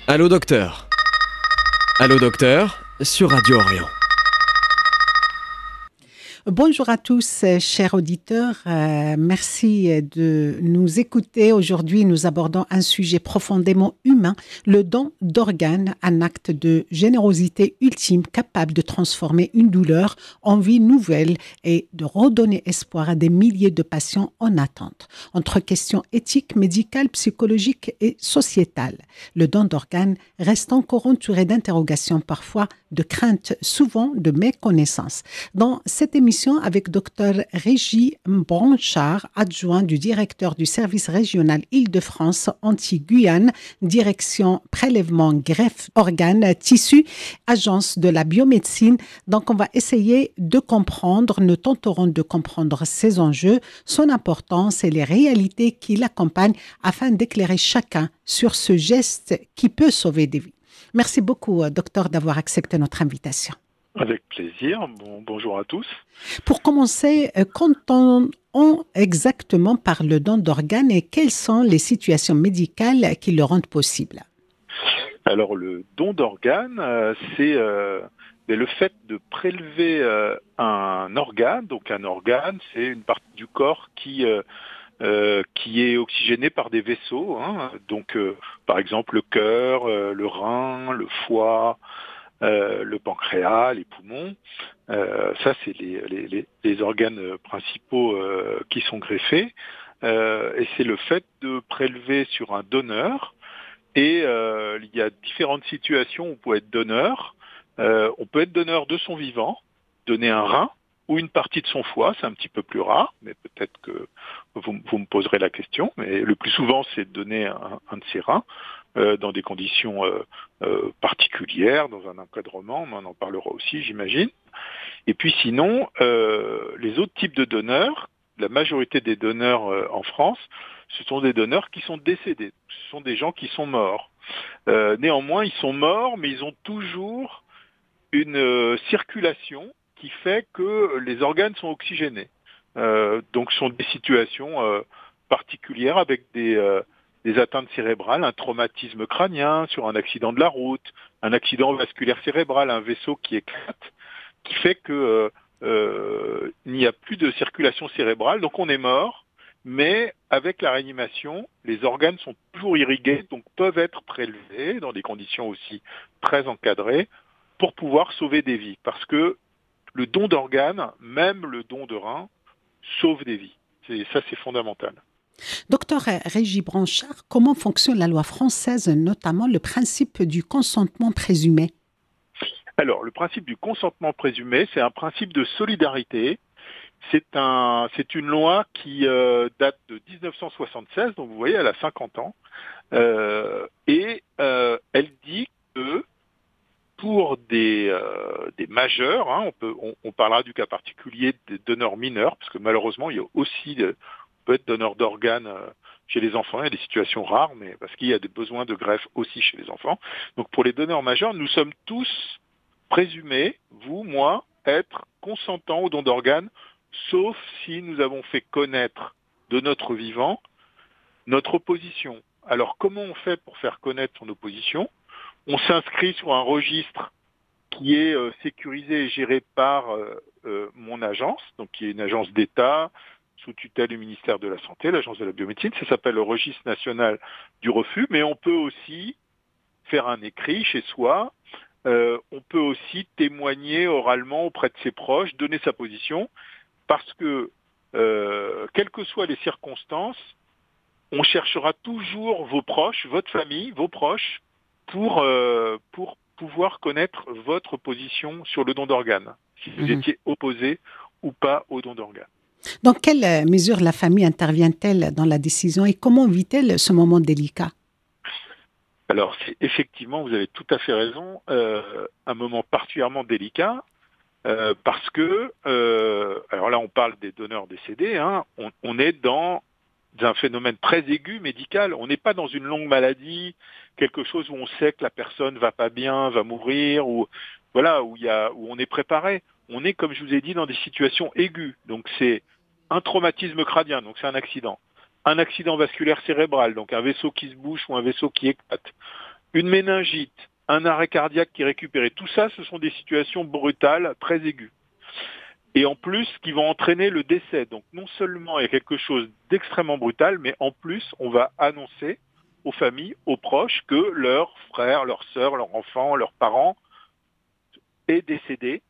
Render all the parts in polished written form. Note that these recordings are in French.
Allô docteur. Allô docteur, sur Radio Orient. Bonjour à tous, chers auditeurs. Merci de nous écouter. Aujourd'hui, nous abordons un sujet profondément humain, le don d'organes, un acte de générosité ultime capable de transformer une douleur en vie nouvelle et de redonner espoir à des milliers de patients en attente. Entre questions éthiques, médicales, psychologiques et sociétales, le don d'organes reste encore entouré d'interrogations, parfois de craintes, souvent de méconnaissances. Dans cette émission, avec Dr Régis Branchard, adjoint du directeur du service régional Île-de-France Antilles-Guyane, direction prélèvement greffe organes tissus, agence de la biomédecine. Donc on va essayer de comprendre, nous tenterons de comprendre ces enjeux, son importance et les réalités qui l'accompagnent afin d'éclairer chacun sur ce geste qui peut sauver des vies. Merci beaucoup, docteur, d'avoir accepté notre invitation. Avec plaisir. Bonjour à tous. Pour commencer, qu'entend-on exactement par le don d'organes et quelles sont les situations médicales qui le rendent possible? Alors, le don d'organes, c'est le fait de prélever un organe. Donc, un organe, c'est une partie du corps qui est oxygénée par des vaisseaux. Donc, par exemple, le cœur, le rein, le foie, le pancréas, les poumons. Ça, c'est les organes principaux qui sont greffés. Et c'est le fait de prélever sur un donneur. Et il y a différentes situations où on peut être donneur. On peut être donneur de son vivant, donner un rein ou une partie de son foie. C'est un petit peu plus rare, mais peut-être que vous me poserez la question. Mais le plus souvent, c'est de donner un de ses reins. Dans des conditions particulières, dans un encadrement, on en parlera aussi, j'imagine. Et puis sinon, les autres types de donneurs, la majorité des donneurs en France, ce sont des donneurs qui sont décédés. Ce sont des gens qui sont morts. Néanmoins, ils sont morts, mais ils ont toujours une circulation qui fait que les organes sont oxygénés. Donc, ce sont des situations particulières avec des atteintes cérébrales, un traumatisme crânien sur un accident de la route, un accident vasculaire cérébral, un vaisseau qui éclate, qui fait que il n'y a plus de circulation cérébrale, donc on est mort, mais avec la réanimation, les organes sont toujours irrigués, donc peuvent être prélevés dans des conditions aussi très encadrées pour pouvoir sauver des vies. Parce que le don d'organes, même le don de rein, sauve des vies. Ça, c'est fondamental. Docteur Régis Branchard, comment fonctionne la loi française, notamment le principe du consentement présumé? Alors, le principe du consentement présumé, c'est un principe de solidarité. C'est une loi qui date de 1976, donc vous voyez, elle a 50 ans. Et elle dit que pour des majeurs, on parlera du cas particulier des donneurs mineurs, parce que malheureusement, il y a aussi peut être donneur d'organes chez les enfants. Il y a des situations rares, mais parce qu'il y a des besoins de greffe aussi chez les enfants. Donc pour les donneurs majeurs, nous sommes tous présumés, vous, moi, être consentants au don d'organes, sauf si nous avons fait connaître de notre vivant notre opposition. Alors comment on fait pour faire connaître son opposition? On s'inscrit sur un registre qui est sécurisé et géré par mon agence, donc qui est une agence d'État, sous tutelle du ministère de la Santé, l'agence de la biomédecine. Ça s'appelle le registre national du refus, mais on peut aussi faire un écrit chez soi. On peut aussi témoigner oralement auprès de ses proches, donner sa position, parce que, quelles que soient les circonstances, on cherchera toujours vos proches, votre famille, vos proches, pour pouvoir connaître votre position sur le don d'organes, si vous étiez opposé ou pas au don d'organes. Dans quelle mesure la famille intervient-elle dans la décision et comment vit-elle ce moment délicat? Alors, effectivement, vous avez tout à fait raison, un moment particulièrement délicat, parce que, alors là, on parle des donneurs décédés, on est dans un phénomène très aigu médical. On n'est pas dans une longue maladie, quelque chose où on sait que la personne va pas bien, va mourir, ou voilà, où on est préparé. On est, comme je vous ai dit, dans des situations aiguës. Donc c'est un traumatisme crânien, donc c'est un accident vasculaire cérébral, donc un vaisseau qui se bouche ou un vaisseau qui éclate, une méningite, un arrêt cardiaque qui est récupéré, tout ça, ce sont des situations brutales, très aiguës. Et en plus, qui vont entraîner le décès. Donc non seulement il y a quelque chose d'extrêmement brutal, mais en plus, on va annoncer aux familles, aux proches, que leur frère, leur sœur, leur enfant, leurs parents est décédé.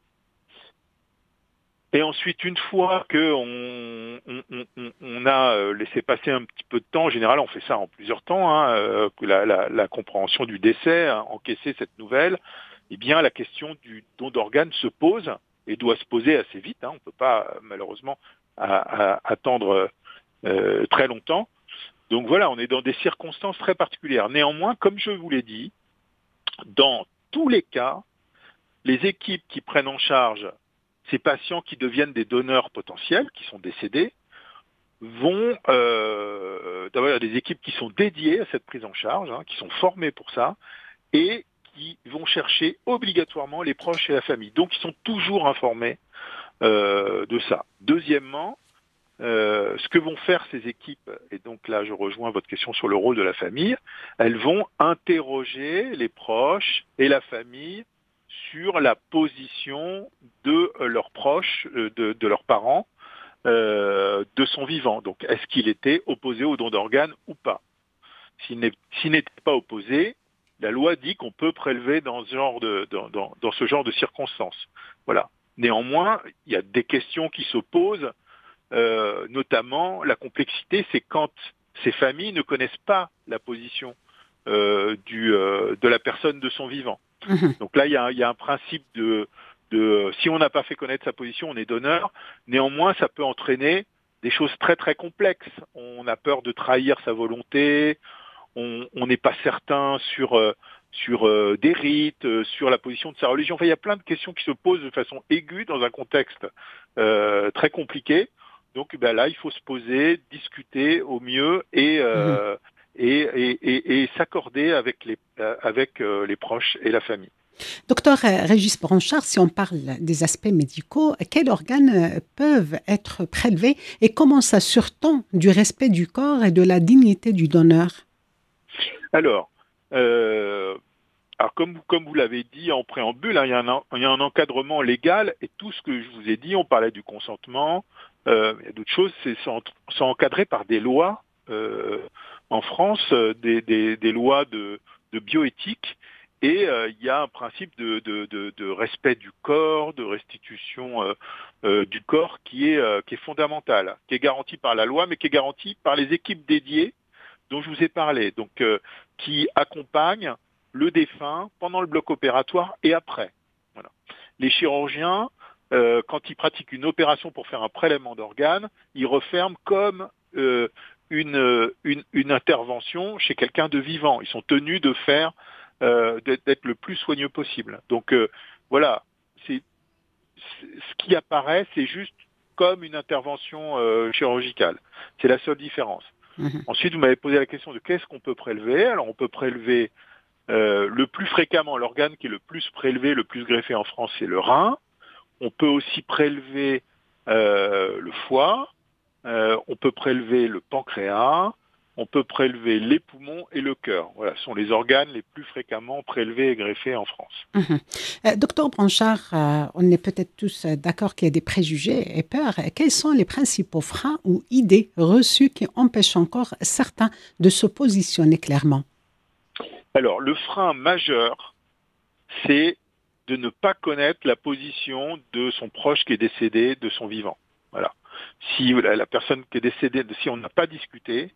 Et ensuite, une fois qu'on a laissé passer un petit peu de temps, en général on fait ça en plusieurs temps, que la compréhension du décès, encaisser cette nouvelle, eh bien la question du don d'organes se pose et doit se poser assez vite. On ne peut pas malheureusement attendre très longtemps. Donc voilà, on est dans des circonstances très particulières. Néanmoins, comme je vous l'ai dit, dans tous les cas, les équipes qui prennent en charge ces patients qui deviennent des donneurs potentiels, qui sont décédés, vont d'avoir des équipes qui sont dédiées à cette prise en charge, qui sont formées pour ça, et qui vont chercher obligatoirement les proches et la famille. Donc ils sont toujours informés de ça. Deuxièmement, ce que vont faire ces équipes, et donc là je rejoins votre question sur le rôle de la famille, elles vont interroger les proches et la famille sur la position de leurs proches, de leurs parents, de son vivant. Donc, est-ce qu'il était opposé au don d'organes ou pas? S'il n'était pas opposé, la loi dit qu'on peut prélever dans ce genre de circonstances. Voilà. Néanmoins, il y a des questions qui se posent, notamment la complexité, c'est quand ces familles ne connaissent pas la position de la personne de son vivant. Donc là, il y a un principe de si on n'a pas fait connaître sa position, on est donneur. Néanmoins, ça peut entraîner des choses très très complexes. On a peur de trahir sa volonté, on n'est pas certain sur des rites, sur la position de sa religion. Enfin, il y a plein de questions qui se posent de façon aiguë dans un contexte très compliqué. Donc là, il faut se poser, discuter au mieux et s'accorder avec les proches et la famille. Docteur Régis Branchard, si on parle des aspects médicaux, quels organes peuvent être prélevés et comment s'assure-t-on du respect du corps et de la dignité du donneur? Alors comme vous l'avez dit en préambule, il y a un encadrement légal et tout ce que je vous ai dit, on parlait du consentement, il y a d'autres choses, c'est encadré par des lois en France, des lois de bioéthique. Et il y a un principe de respect du corps, de restitution du corps qui est fondamental, qui est garanti par la loi, mais qui est garanti par les équipes dédiées dont je vous ai parlé, donc qui accompagnent le défunt pendant le bloc opératoire et après. Voilà. Les chirurgiens, quand ils pratiquent une opération pour faire un prélèvement d'organes, ils referment comme une intervention chez quelqu'un de vivant. Ils sont tenus de faire d'être le plus soigneux possible. Donc voilà, ce qui apparaît, c'est juste comme une intervention chirurgicale. C'est la seule différence. Ensuite, vous m'avez posé la question de qu'est-ce qu'on peut prélever. Alors on peut prélever le plus fréquemment, l'organe qui est le plus prélevé, le plus greffé en France, c'est le rein. On peut aussi prélever le foie, on peut prélever le pancréas, on peut prélever les poumons et le cœur. Voilà, ce sont les organes les plus fréquemment prélevés et greffés en France. Docteur Branchard, on est peut-être tous d'accord qu'il y a des préjugés et peurs. Quels sont les principaux freins ou idées reçues qui empêchent encore certains de se positionner clairement? Alors, le frein majeur, c'est de ne pas connaître la position de son proche qui est décédé, de son vivant. Voilà. Si la personne qui est décédée, si on n'a pas discuté,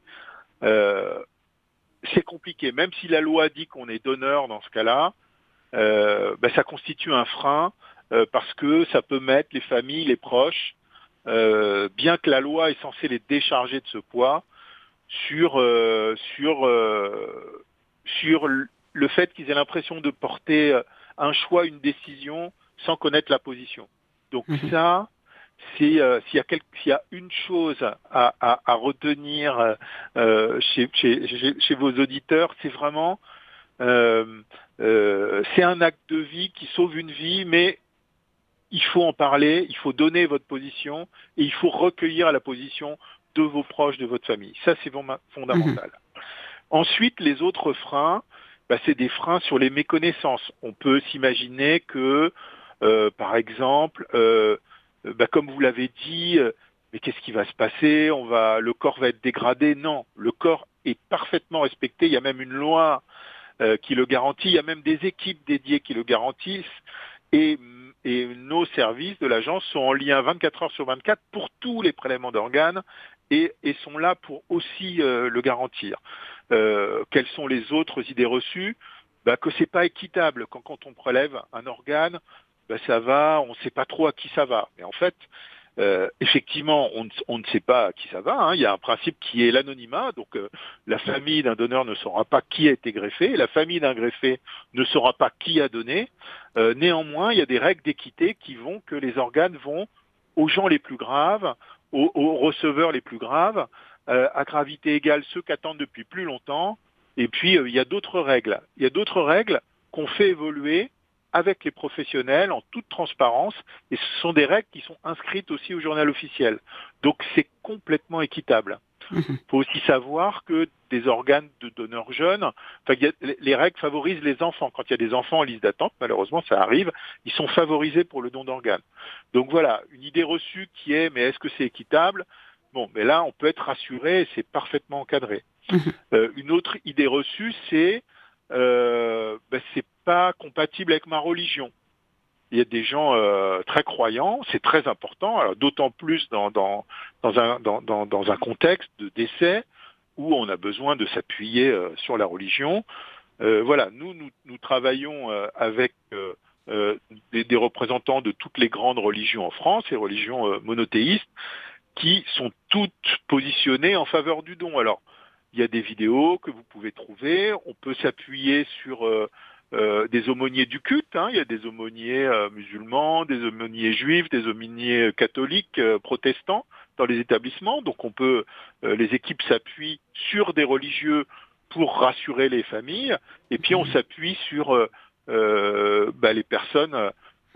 c'est compliqué. Même si la loi dit qu'on est donneur dans ce cas-là, ça constitue un frein parce que ça peut mettre les familles, les proches, bien que la loi est censée les décharger de ce poids, sur le fait qu'ils aient l'impression de porter un choix, une décision, sans connaître la position. Donc ça, s'il y a une chose à retenir chez vos auditeurs, c'est vraiment c'est un acte de vie qui sauve une vie, mais il faut en parler, il faut donner votre position et il faut recueillir la position de vos proches, de votre famille. Ça, c'est fondamental. Ensuite, les autres freins, c'est des freins sur les méconnaissances. On peut s'imaginer que, par exemple, comme vous l'avez dit, mais qu'est-ce qui va se passer? Le corps va être dégradé? Non, le corps est parfaitement respecté. Il y a même une loi qui le garantit. Il y a même des équipes dédiées qui le garantissent. Et nos services de l'agence sont en lien 24 heures sur 24 pour tous les prélèvements d'organes et sont là pour aussi le garantir. Quelles sont les autres idées reçues? Que c'est pas équitable. Quand on prélève un organe, ça va, on ne sait pas trop à qui ça va. Mais en fait, effectivement, on ne sait pas à qui ça va. Hein. Il y a un principe qui est l'anonymat. Donc, la famille d'un donneur ne saura pas qui a été greffé. La famille d'un greffé ne saura pas qui a donné. Néanmoins, il y a des règles d'équité qui vont que les organes vont aux gens les plus graves, aux receveurs les plus graves, à gravité égale ceux qu'attendent depuis plus longtemps. Et puis, il y a d'autres règles. Il y a d'autres règles qu'on fait évoluer avec les professionnels en toute transparence, et ce sont des règles qui sont inscrites aussi au journal officiel. Donc c'est complètement équitable. Il faut aussi savoir que des organes de donneurs jeunes, les règles favorisent les enfants. Quand il y a des enfants en liste d'attente, malheureusement ça arrive, ils sont favorisés pour le don d'organes. Donc voilà, une idée reçue qui est, mais est-ce que c'est équitable? Bon, mais là on peut être rassuré, et c'est parfaitement encadré. Une autre idée reçue, c'est c'est pas compatible avec ma religion. Il y a des gens très croyants, c'est très important, alors d'autant plus dans un contexte de décès où on a besoin de s'appuyer sur la religion. Voilà, nous travaillons avec des représentants de toutes les grandes religions en France, les religions monothéistes, qui sont toutes positionnées en faveur du don. Alors, il y a des vidéos que vous pouvez trouver. On peut s'appuyer sur des aumôniers du culte. Hein. Il y a des aumôniers musulmans, des aumôniers juifs, des aumôniers catholiques, protestants dans les établissements. Donc les équipes s'appuient sur des religieux pour rassurer les familles. Et puis on s'appuie sur les personnes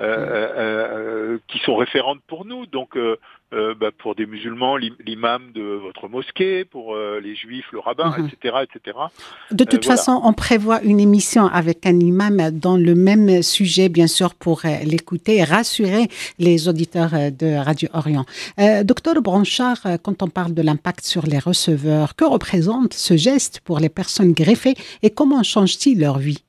qui sont référentes pour nous. Donc pour des musulmans, l'imam de votre mosquée, pour les juifs, le rabbin, etc., etc. De toute façon, on prévoit une émission avec un imam dans le même sujet, bien sûr, pour l'écouter et rassurer les auditeurs de Radio Orient. Docteur Bronchard, quand on parle de l'impact sur les receveurs, que représente ce geste pour les personnes greffées et comment change-t-il leur vie?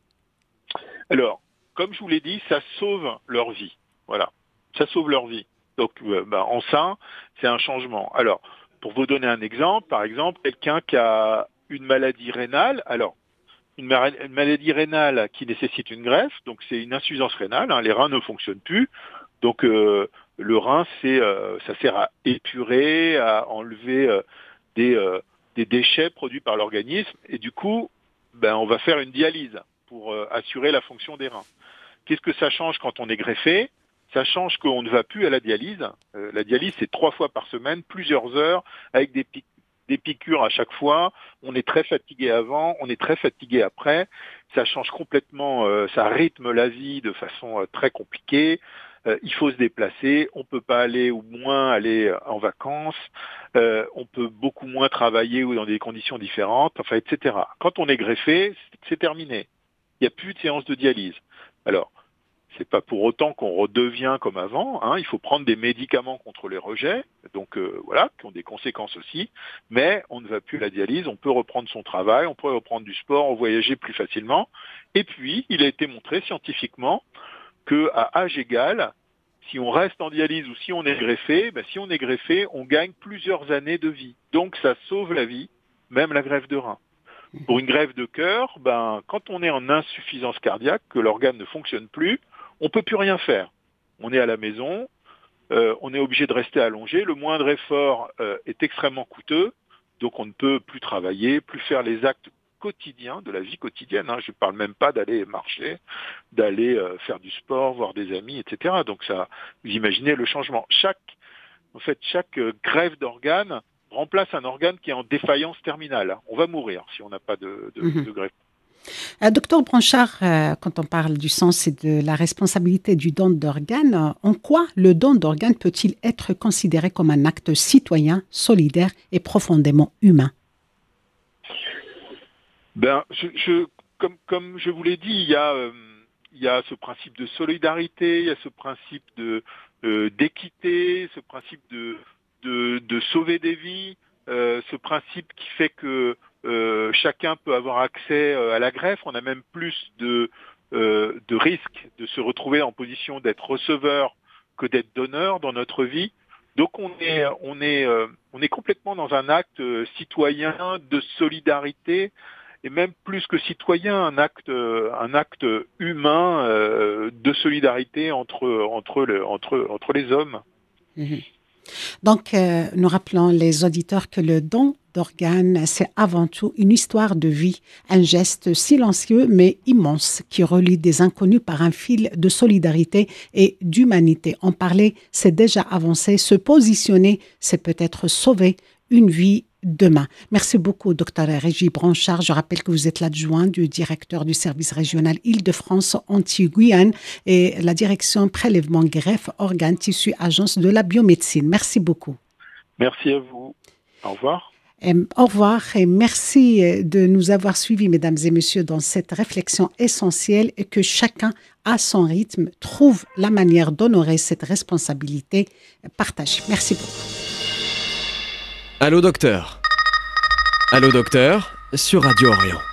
Alors, comme je vous l'ai dit, ça sauve leur vie. Voilà, ça sauve leur vie. Donc, en ça, c'est un changement. Alors, pour vous donner un exemple, par exemple, quelqu'un qui a une maladie rénale, alors, une maladie rénale qui nécessite une greffe, donc c'est une insuffisance rénale, hein, les reins ne fonctionnent plus, donc le rein, ça sert à épurer, à enlever des déchets produits par l'organisme, et du coup, on va faire une dialyse pour assurer la fonction des reins. Qu'est-ce que ça change quand on est greffé? Ça change qu'on ne va plus à la dialyse. La dialyse, c'est 3 fois par semaine, plusieurs heures, avec des piqûres à chaque fois. On est très fatigué avant, on est très fatigué après. Ça change complètement, ça rythme la vie de façon très compliquée. Il faut se déplacer, on peut pas aller ou moins aller en vacances. On peut beaucoup moins travailler ou dans des conditions différentes, etc. Quand on est greffé, c'est terminé. Il n'y a plus de séance de dialyse. Alors, c'est pas pour autant qu'on redevient comme avant. Hein. Il faut prendre des médicaments contre les rejets, donc qui ont des conséquences aussi. Mais on ne va plus à la dialyse. On peut reprendre son travail, on peut reprendre du sport, voyager plus facilement. Et puis, il a été montré scientifiquement que à âge égal, si on reste en dialyse ou si on est greffé, on gagne plusieurs années de vie. Donc, ça sauve la vie, même la greffe de rein. Pour une greffe de cœur, quand on est en insuffisance cardiaque, que l'organe ne fonctionne plus, on ne peut plus rien faire. On est à la maison, on est obligé de rester allongé, le moindre effort est extrêmement coûteux, donc on ne peut plus travailler, plus faire les actes quotidiens de la vie quotidienne. Hein. Je ne parle même pas d'aller marcher, d'aller faire du sport, voir des amis, etc. Donc ça, vous imaginez le changement. Chaque greffe d'organe remplace un organe qui est en défaillance terminale. On va mourir si on n'a pas de greffe. Docteur Bronchard, quand on parle du sens et de la responsabilité du don d'organes, en quoi le don d'organes peut-il être considéré comme un acte citoyen, solidaire et profondément humain? comme je vous l'ai dit, il y a ce principe de solidarité, il y a ce principe d'équité, ce principe de sauver des vies, ce principe qui fait que chacun peut avoir accès à la greffe. On a même plus de risques de se retrouver en position d'être receveur que d'être donneur dans notre vie. Donc on est complètement dans un acte citoyen de solidarité, et même plus que citoyen, un acte humain de solidarité entre les hommes. Mhm. Donc, nous rappelons les auditeurs que le don d'organes, c'est avant tout une histoire de vie, un geste silencieux mais immense qui relie des inconnus par un fil de solidarité et d'humanité. En parler, c'est déjà avancer. Se positionner, c'est peut-être sauver une vie demain. Merci beaucoup, Dr Régis Branchard. Je rappelle que vous êtes l'adjoint du directeur du service régional Île-de-France Antilles-Guyane et la direction prélèvement greffe organes tissus agence de la biomédecine. Merci beaucoup. Merci à vous. Au revoir. Au revoir et merci de nous avoir suivis, mesdames et messieurs, dans cette réflexion essentielle et que chacun, à son rythme, trouve la manière d'honorer cette responsabilité partagée. Merci beaucoup. Allô docteur. Allô docteur, sur Radio Orient.